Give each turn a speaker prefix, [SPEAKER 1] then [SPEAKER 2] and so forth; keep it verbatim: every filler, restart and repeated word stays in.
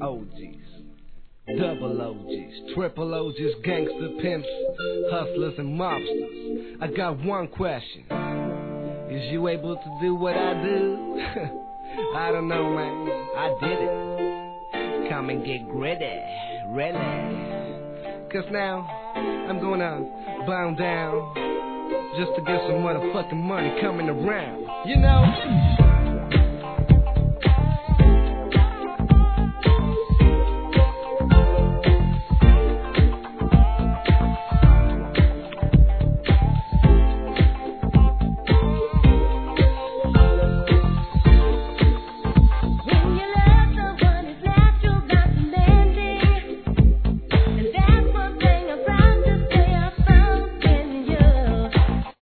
[SPEAKER 1] O Gs, double O Gs, triple O Gs, gangster pimps, hustlers and mobsters. I got one question. Is you able to do what I do? I don't know, man. I did it. Come and get gritty, really. Cause now I'm gonna bow down just to get some motherfucking money coming around, you know?